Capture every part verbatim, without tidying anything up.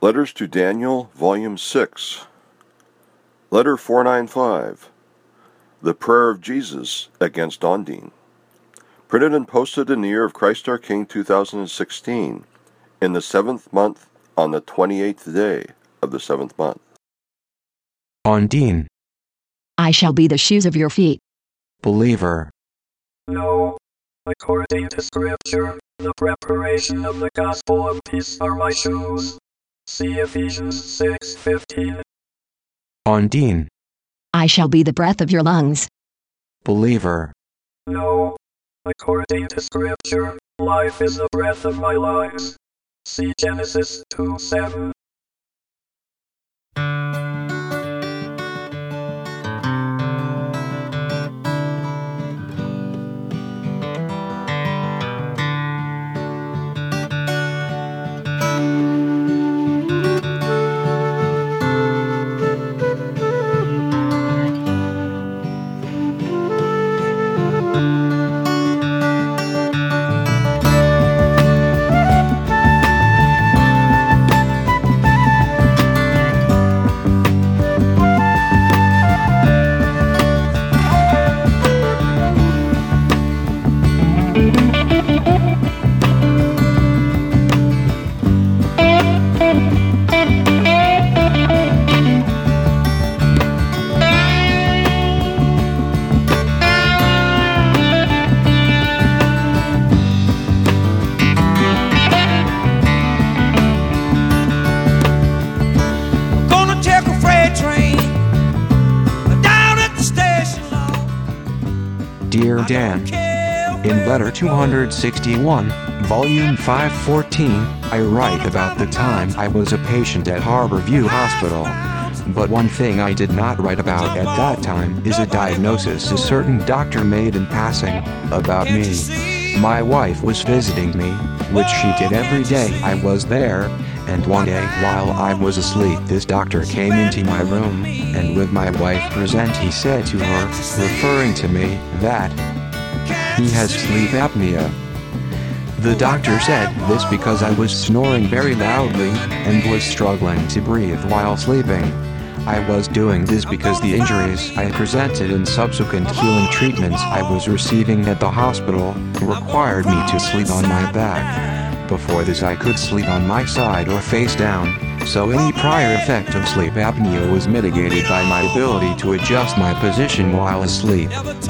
Letters to Daniel, Volume six. Letter four ninety-five. The Prayer of Jesus against Ondine. Printed and posted in the year of Christ our King two thousand sixteen, in the seventh month, on the twenty-eighth day of the seventh month. Ondine. I shall be the shoes of your feet. Believer. No. According to Scripture, the preparation of the gospel of peace are my shoes. See Ephesians six fifteen. Ondine. I shall be the breath of your lungs. Believer. No. According to Scripture, life is the breath of my lungs. See Genesis two seven. Dear Dan, in letter two hundred sixty-one, volume five fourteen, I write about the time I was a patient at Harborview Hospital. But one thing I did not write about at that time is a diagnosis a certain doctor made in passing about me. My wife was visiting me, which she did every day I was there, and one day while I was asleep this doctor came into my room, and with my wife present he said to her, referring to me, that he has sleep apnea. The doctor said this because I was snoring very loudly, and was struggling to breathe while sleeping. I was doing this because the injuries I presented and subsequent healing treatments I was receiving at the hospital required me to sleep on my back. Before this I could sleep on my side or face down, so any prior effect of sleep apnea was mitigated by my ability to adjust my position while asleep.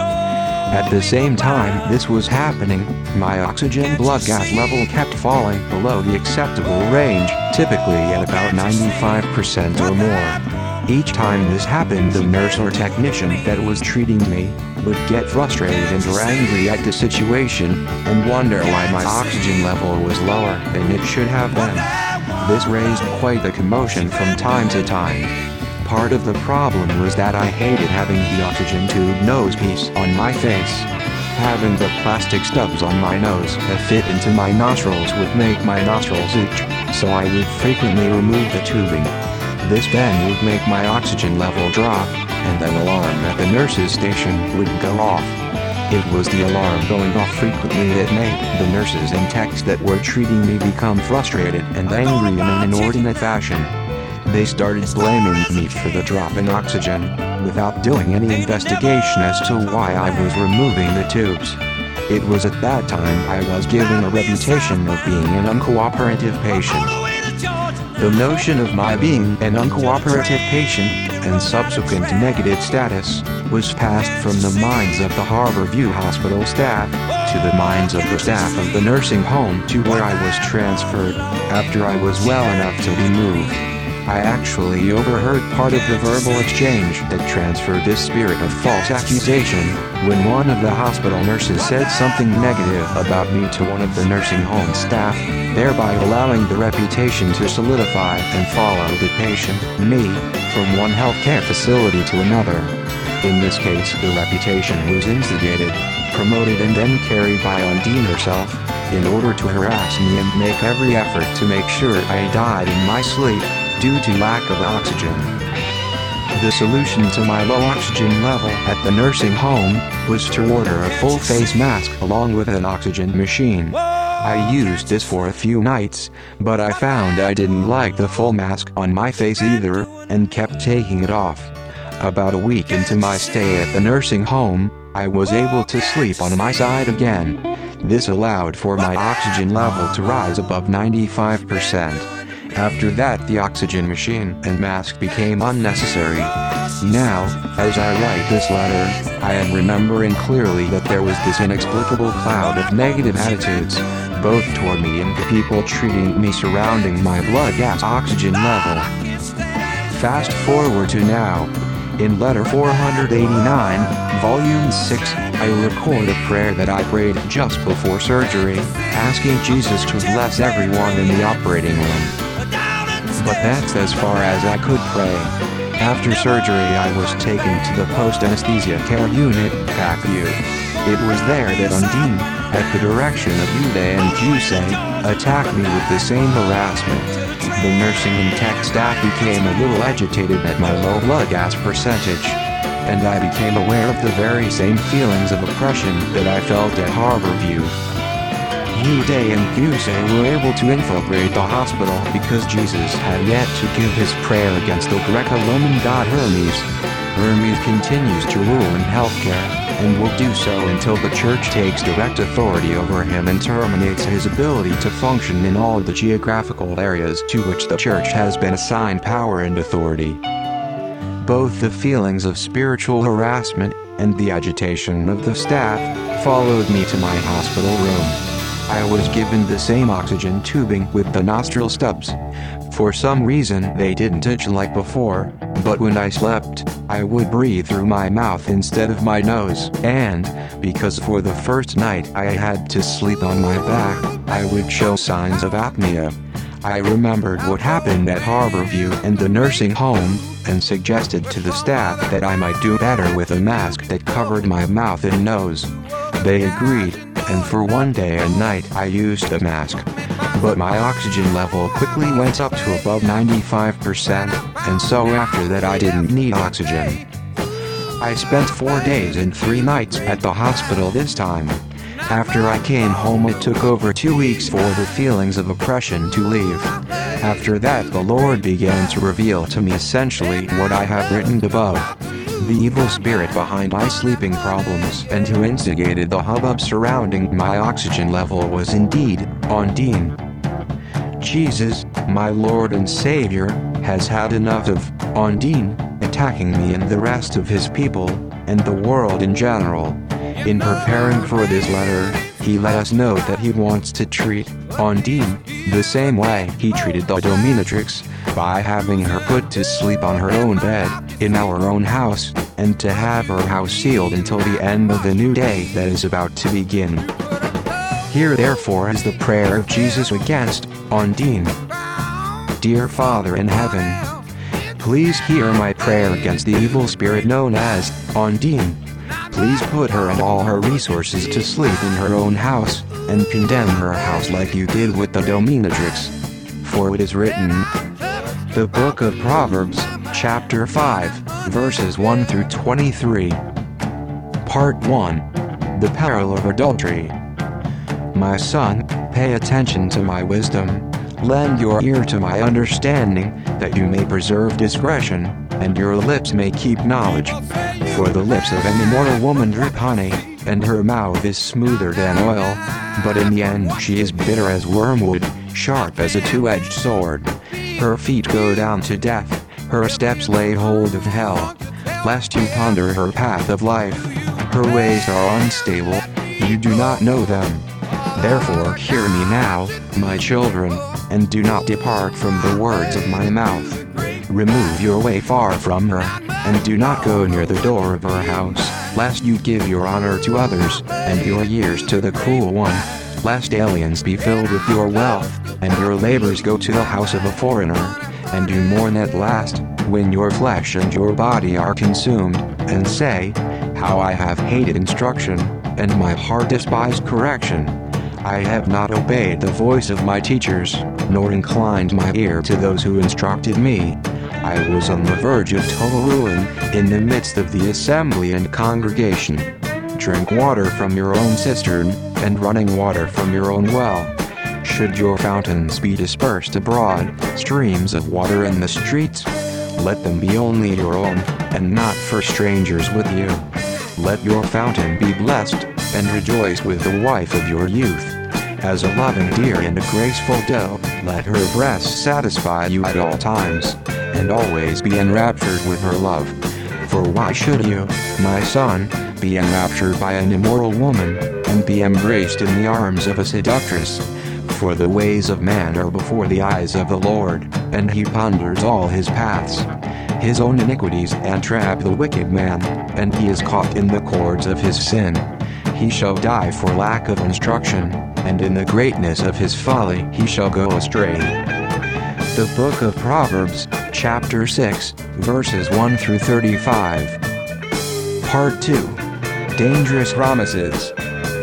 At the same time this was happening, my oxygen blood gas level kept falling below the acceptable range, typically at about ninety-five percent or more. Each time this happened the nurse or technician that was treating me would get frustrated and or angry at the situation, and wonder why my oxygen level was lower than it should have been. This raised quite a commotion from time to time. Part of the problem was that I hated having the oxygen tube nose piece on my face. Having the plastic stubs on my nose that fit into my nostrils would make my nostrils itch, so I would frequently remove the tubing. This then would make my oxygen level drop, and an alarm at the nurse's station would go off. It was the alarm going off frequently that made the nurses and techs that were treating me become frustrated and angry in an inordinate fashion. They started blaming me for the drop in oxygen, without doing any investigation as to why I was removing the tubes. It was at that time I was given a reputation of being an uncooperative patient. The notion of my being an uncooperative patient, and subsequent negative status, was passed from the minds of the Harborview Hospital staff, to the minds of the staff of the nursing home to where I was transferred, after I was well enough to be moved. I actually overheard part of the verbal exchange that transferred this spirit of false accusation, when one of the hospital nurses said something negative about me to one of the nursing home staff, thereby allowing the reputation to solidify and follow the patient, me, from one healthcare facility to another. In this case the reputation was instigated, promoted and then carried by Ondine herself, in order to harass me and make every effort to make sure I died in my sleep, due to lack of oxygen. The solution to my low oxygen level at the nursing home was to order a full face mask along with an oxygen machine. I used this for a few nights, but I found I didn't like the full mask on my face either, and kept taking it off. About a week into my stay at the nursing home, I was able to sleep on my side again. This allowed for my oxygen level to rise above ninety-five percent. After that, the oxygen machine and mask became unnecessary. Now, as I write this letter, I am remembering clearly that there was this inexplicable cloud of negative attitudes, both toward me and the people treating me surrounding my blood gas oxygen level. Fast forward to now. In letter four hundred eighty-nine, volume six, I record a prayer that I prayed just before surgery, asking Jesus to bless everyone in the operating room. But that's as far as I could pray. After surgery, I was taken to the post-anesthesia care unit, P A C U. It was there that Undine, at the direction of Uday and Jusei, attacked me with the same harassment. The nursing and tech staff became a little agitated at my low blood gas percentage, and I became aware of the very same feelings of oppression that I felt at Harborview. Uday and Jusei were able to infiltrate the hospital because Jesus had yet to give his prayer against the Greco-Roman god Hermes. Hermes continues to rule in healthcare, and will do so until the church takes direct authority over him and terminates his ability to function in all the geographical areas to which the church has been assigned power and authority. Both the feelings of spiritual harassment and the agitation of the staff followed me to my hospital room. I was given the same oxygen tubing with the nostril stubs. For some reason they didn't itch like before, but when I slept, I would breathe through my mouth instead of my nose, and, because for the first night I had to sleep on my back, I would show signs of apnea. I remembered what happened at Harborview and the nursing home, and suggested to the staff that I might do better with a mask that covered my mouth and nose. They agreed, and for one day and night I used the mask. But my oxygen level quickly went up to above ninety-five percent, and so after that I didn't need oxygen. I spent four days and three nights at the hospital this time. After I came home, it took over two weeks for the feelings of oppression to leave. After that, the Lord began to reveal to me essentially what I have written above. The evil spirit behind my sleeping problems and who instigated the hubbub surrounding my oxygen level was indeed Undine. Jesus, my Lord and Savior, has had enough of Undine attacking me and the rest of his people, and the world in general. In preparing for this letter, he let us know that he wants to treat Undine the same way he treated the dominatrix, by having her put to sleep on her own bed, in our own house, and to have her house sealed until the end of the new day that is about to begin. Here therefore is the prayer of Jesus against Undine. Dear Father in heaven, please hear my prayer against the evil spirit known as Undine. Please put her and all her resources to sleep in her own house, and condemn her house like you did with the dominatrix. For it is written, the book of Proverbs, chapter five, verses one through twenty-three. Part one. The peril of adultery. My son, pay attention to my wisdom, lend your ear to my understanding, that you may preserve discretion, and your lips may keep knowledge. For the lips of an immoral woman drip honey, and her mouth is smoother than oil, but in the end she is bitter as wormwood, sharp as a two-edged sword. Her feet go down to death, her steps lay hold of hell, lest you ponder her path of life. Her ways are unstable, you do not know them. Therefore hear me now, my children, and do not depart from the words of my mouth. Remove your way far from her, and do not go near the door of her house, lest you give your honor to others, and your years to the cruel one, lest aliens be filled with your wealth, and your labors go to the house of a foreigner, and you mourn at last, when your flesh and your body are consumed, and say, how I have hated instruction, and my heart despised correction. I have not obeyed the voice of my teachers, nor inclined my ear to those who instructed me. I was on the verge of total ruin, in the midst of the assembly and congregation. Drink water from your own cistern, and running water from your own well. Should your fountains be dispersed abroad, streams of water in the streets, let them be only your own, and not for strangers with you. Let your fountain be blessed, and rejoice with the wife of your youth. As a loving deer and a graceful doe, let her breast satisfy you at all times, and always be enraptured with her love. For why should you, my son, be enraptured by an immoral woman, and be embraced in the arms of a seductress? For the ways of man are before the eyes of the Lord, and he ponders all his paths. His own iniquities entrap the wicked man, and he is caught in the cords of his sin. He shall die for lack of instruction, and in the greatness of his folly he shall go astray. The Book of Proverbs, chapter six, verses one through thirty-five. Part two. Dangerous Promises.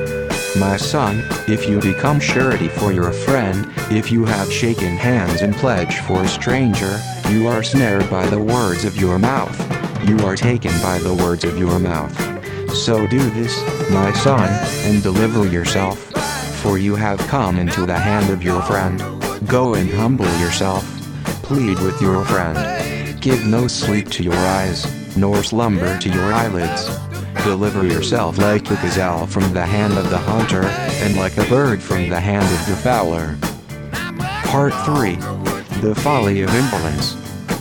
My son, if you become surety for your friend, if you have shaken hands in pledge for a stranger, you are snared by the words of your mouth. You are taken by the words of your mouth. So do this, my son, and deliver yourself. For you have come into the hand of your friend. Go and humble yourself. Plead with your friend. Give no sleep to your eyes, nor slumber to your eyelids. Deliver yourself like a gazelle from the hand of the hunter, and like a bird from the hand of the fowler. Part three. The Folly of Indolence.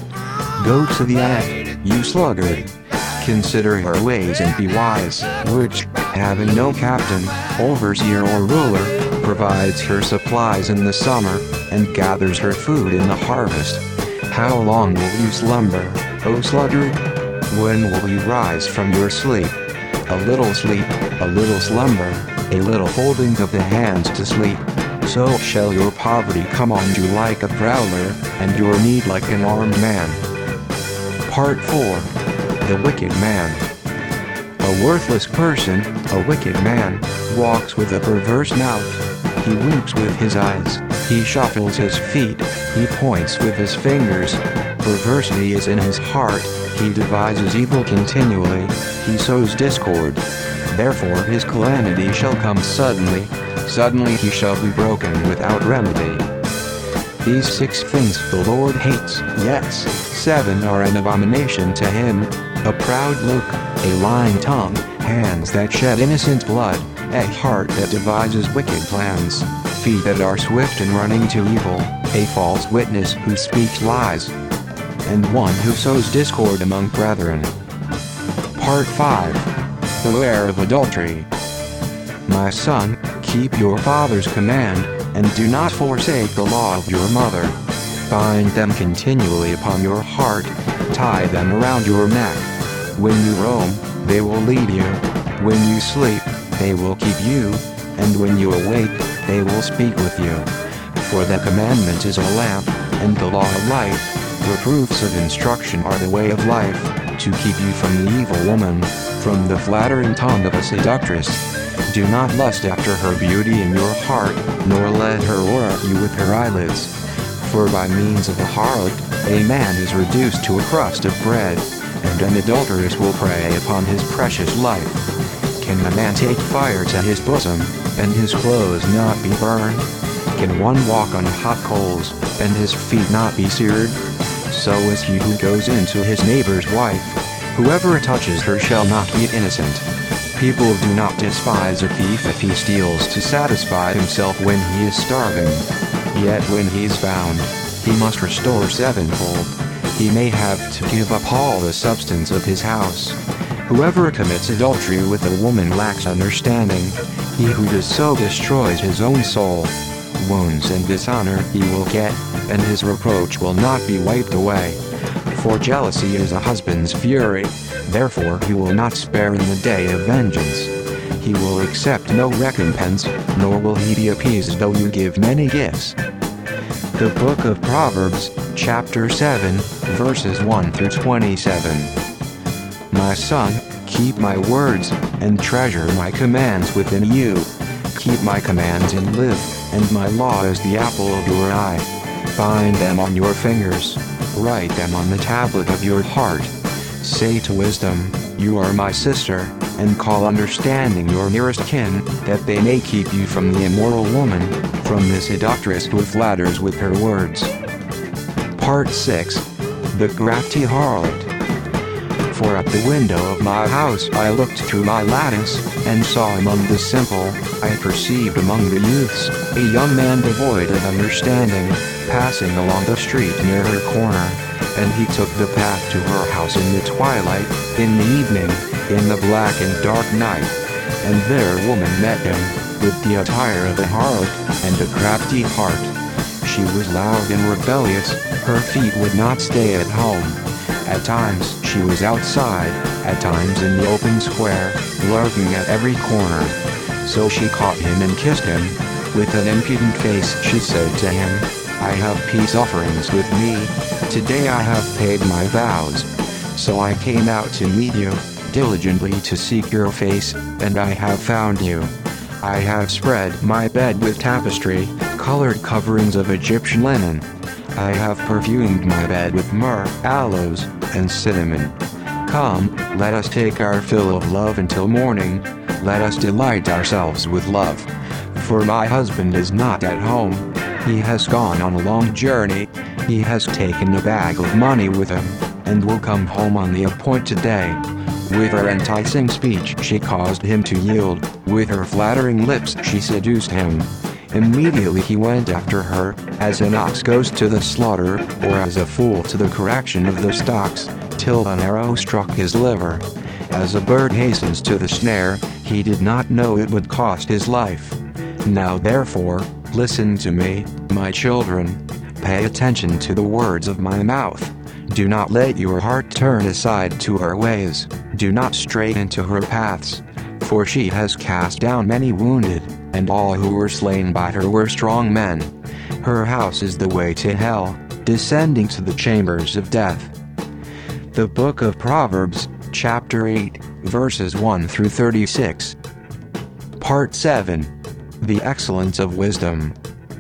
Go to the ant, you sluggard. Consider her ways and be wise, which, having no captain, overseer or ruler, provides her supplies in the summer, and gathers her food in the harvest. How long will you slumber, O sluggard? When will you rise from your sleep? A little sleep, a little slumber, a little folding of the hands to sleep. So shall your poverty come on you like a prowler, and your need like an armed man. Part four. The Wicked Man. A worthless person, a wicked man, walks with a perverse mouth. He winks with his eyes, he shuffles his feet, he points with his fingers. Perversity is in his heart, he devises evil continually, he sows discord. Therefore his calamity shall come suddenly, suddenly he shall be broken without remedy. These six things the Lord hates, yes, seven are an abomination to him: a proud look, a lying tongue, hands that shed innocent blood, a heart that devises wicked plans, feet that are swift in running to evil, a false witness who speaks lies, and one who sows discord among brethren. Part five. Beware of adultery. My son, keep your father's command, and do not forsake the law of your mother. Bind them continually upon your heart, tie them around your neck. When you roam, they will lead you. When you sleep, they will keep you, and when you awake, they will speak with you. For the commandment is a lamp, and the law a light. Reproofs of instruction are the way of life, to keep you from the evil woman, from the flattering tongue of a seductress. Do not lust after her beauty in your heart, nor let her lure you with her eyelids. For by means of a harlot, a man is reduced to a crust of bread, and an adulteress will prey upon his precious life. Can a man take fire to his bosom, and his clothes not be burned? Can one walk on hot coals, and his feet not be seared? So is he who goes into his neighbor's wife. Whoever touches her shall not be innocent. People do not despise a thief if he steals to satisfy himself when he is starving. Yet when he is found, he must restore sevenfold. He may have to give up all the substance of his house. Whoever commits adultery with a woman lacks understanding. He who does so destroys his own soul. Wounds and dishonor he will get, and his reproach will not be wiped away. For jealousy is a husband's fury, therefore he will not spare in the day of vengeance. He will accept no recompense, nor will he be appeased though you give many gifts. The Book of Proverbs, chapter seven, verses one through twenty-seven. My son, keep my words, and treasure my commands within you. Keep my commands and live, and my law is the apple of your eye. Bind them on your fingers, write them on the tablet of your heart. Say to wisdom, you are my sister, and call understanding your nearest kin, that they may keep you from the immoral woman, from the seductress who flatters with her words. Part six. The Crafty Harlot. For at the window of my house I looked through my lattice, and saw among the simple, I perceived among the youths, a young man devoid of understanding, passing along the street near her corner. And he took the path to her house in the twilight, in the evening, in the black and dark night. And there a woman met him, with the attire of a harlot, and a crafty heart. She was loud and rebellious, her feet would not stay at home. At times she was outside, at times in the open square, lurking at every corner. So she caught him and kissed him. With an impudent face she said to him, I have peace offerings with me. Today I have paid my vows. So I came out to meet you, diligently to seek your face, and I have found you. I have spread my bed with tapestry, colored coverings of Egyptian linen. I have perfumed my bed with myrrh, aloes, and cinnamon. Come, let us take our fill of love until morning. Let us delight ourselves with love. For my husband is not at home. He has gone on a long journey. He has taken a bag of money with him, and will come home on the appointed day. With her enticing speech she caused him to yield. With her flattering lips she seduced him. Immediately he went after her, as an ox goes to the slaughter, or as a fool to the correction of the stocks, till an arrow struck his liver. As a bird hastens to the snare, he did not know it would cost his life. Now therefore, listen to me, my children. Pay attention to the words of my mouth. Do not let your heart turn aside to her ways. Do not stray into her paths. For she has cast down many wounded, and all who were slain by her were strong men. Her house is the way to hell, descending to the chambers of death. The Book of Proverbs, chapter eight, verses one through thirty-six. Part seven. The Excellence of Wisdom.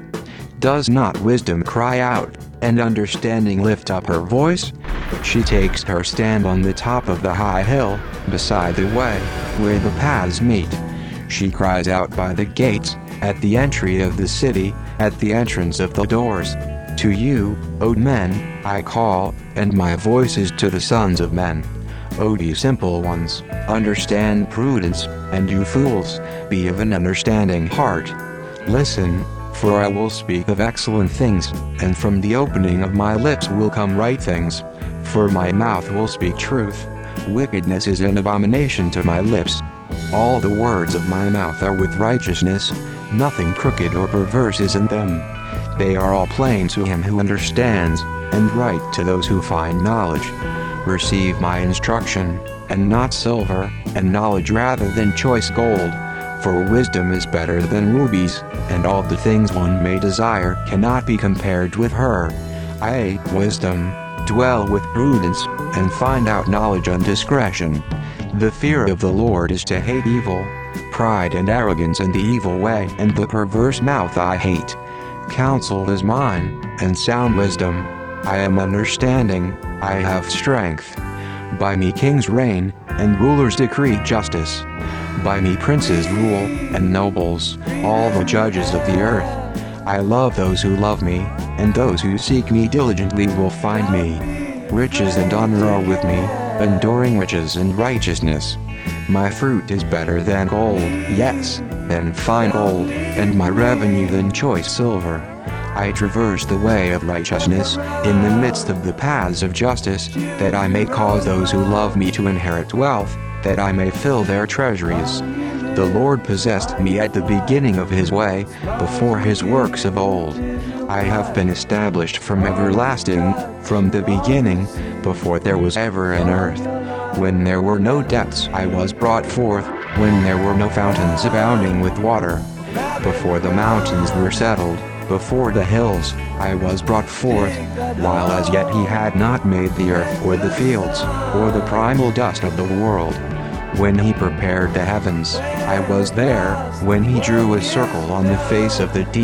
Does not wisdom cry out, and understanding lift up her voice? She takes her stand on the top of the high hill, beside the way, where the paths meet. She cries out by the gates, at the entry of the city, at the entrance of the doors. To you, O men, I call, and my voice is to the sons of men. O ye simple ones, understand prudence, and you fools, be of an understanding heart. Listen, for I will speak of excellent things, and from the opening of my lips will come right things. For my mouth will speak truth. Wickedness is an abomination to my lips. All the words of my mouth are with righteousness. Nothing crooked or perverse is in them. They are all plain to him who understands, and right to those who find knowledge. Receive my instruction, and not silver, and knowledge rather than choice gold. For wisdom is better than rubies, and all the things one may desire cannot be compared with her. I, wisdom, dwell with prudence, and find out knowledge and discretion. The fear of the Lord is to hate evil, pride and arrogance and the evil way and the perverse mouth I hate. Counsel is mine, and sound wisdom. I am understanding, I have strength. By me kings reign, and rulers decree justice. By me princes rule, and nobles, all the judges of the earth. I love those who love me, and those who seek me diligently will find me. Riches and honor are with me, enduring riches and righteousness. My fruit is better than gold, yes, than fine gold, and my revenue than choice silver. I traverse the way of righteousness, in the midst of the paths of justice, that I may cause those who love me to inherit wealth, that I may fill their treasuries. The Lord possessed me at the beginning of his way, before his works of old. I have been established from everlasting, from the beginning, before there was ever an earth. When there were no depths I was brought forth, when there were no fountains abounding with water. Before the mountains were settled, before the hills, I was brought forth, while as yet he had not made the earth or the fields, or the primal dust of the world. When he prepared the heavens, I was there. When he drew a circle on the face of the deep,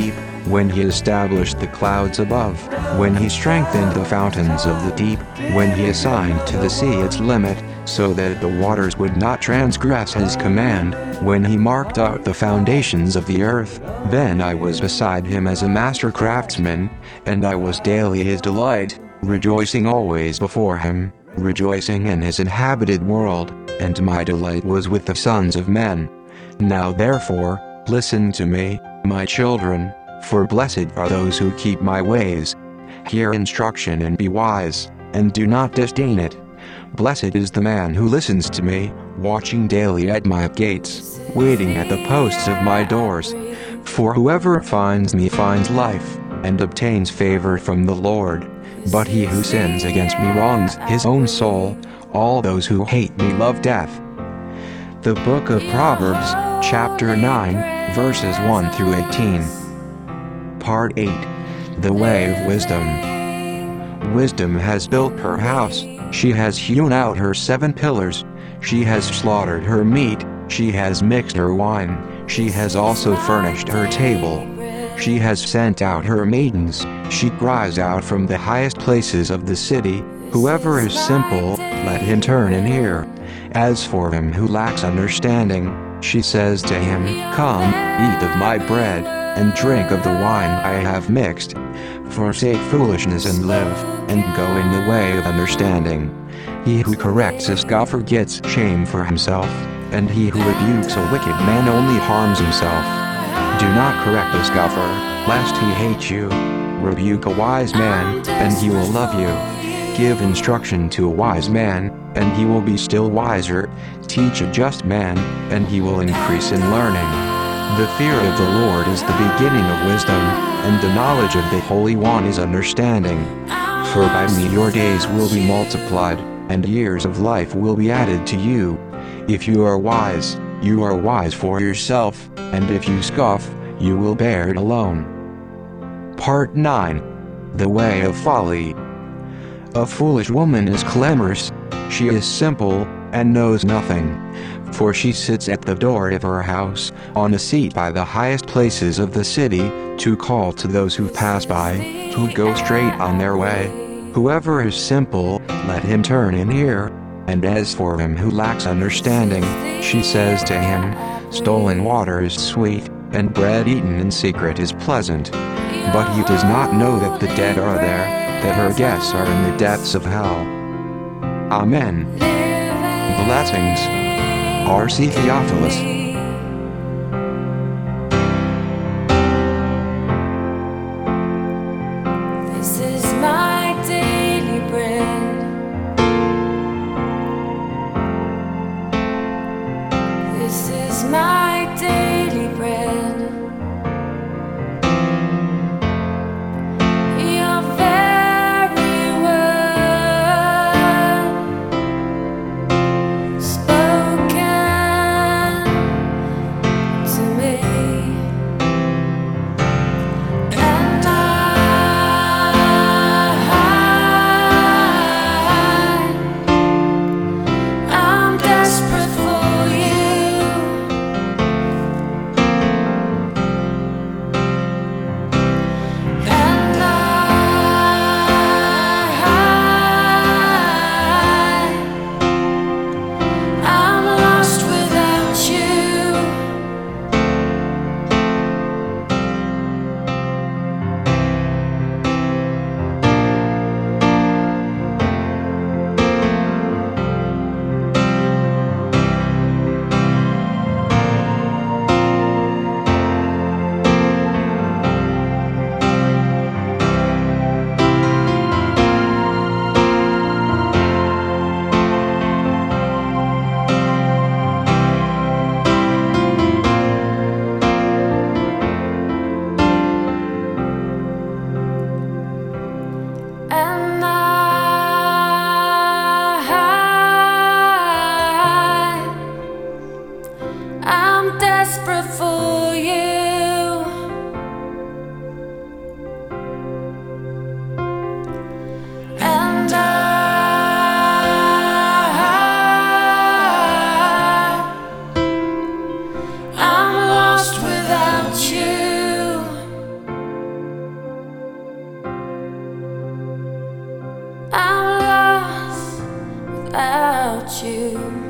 when he established the clouds above, when he strengthened the fountains of the deep, when he assigned to the sea its limit, so that the waters would not transgress his command, when he marked out the foundations of the earth. Then I was beside him as a master craftsman, and I was daily his delight, rejoicing always before him, rejoicing in his inhabited world, and my delight was with the sons of men. Now therefore, listen to me, my children, for blessed are those who keep my ways. Hear instruction and be wise, and do not disdain it. Blessed is the man who listens to me, watching daily at my gates, waiting at the posts of my doors. For whoever finds me finds life, and obtains favor from the Lord. But he who sins against me wrongs his own soul. All those who hate me love death. The Book of Proverbs, chapter nine, verses one through eighteen. Part eight. The Way of Wisdom. Wisdom has built her house, she has hewn out her seven pillars, she has slaughtered her meat, she has mixed her wine, she has also furnished her table. She has sent out her maidens, she cries out from the highest places of the city. Whoever is simple, let him turn and hear. As for him who lacks understanding, she says to him, Come, eat of my bread, and drink of the wine I have mixed. Forsake foolishness and live, and go in the way of understanding. He who corrects a scoffer gets shame for himself, and he who rebukes a wicked man only harms himself. Do not correct a scoffer, lest he hate you. Rebuke a wise man, and he will love you. Give instruction to a wise man, and he will be still wiser. Teach a just man, and he will increase in learning. The fear of the Lord is the beginning of wisdom, and the knowledge of the Holy One is understanding. For by me your days will be multiplied, and years of life will be added to you. If you are wise, you are wise for yourself, and if you scoff, you will bear it alone. Part nine. The Way of Folly. A foolish woman is clamorous, she is simple, and knows nothing. For she sits at the door of her house, on a seat by the highest places of the city, to call to those who pass by, who go straight on their way. Whoever is simple, let him turn and hear. And as for him who lacks understanding, she says to him, Stolen water is sweet, and bread eaten in secret is pleasant. But he does not know that the dead are there, that her guests are in the depths of hell. Amen. Blessings. R C Theophilus. This is my daily bread. This is my daily bread. Your very word spoken about you.